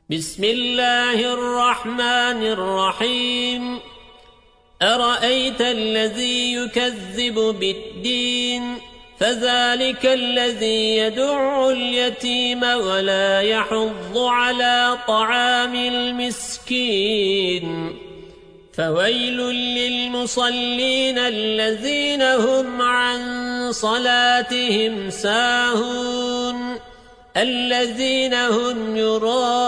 بسم الله الرحمن الرحيم أرأيت الذي يكذب بالدين فذلك الذي يدع اليتيم ولا يحض على طعام المسكين فويل للمصلين الذين هم عن صلاتهم ساهون الذين هم يراءون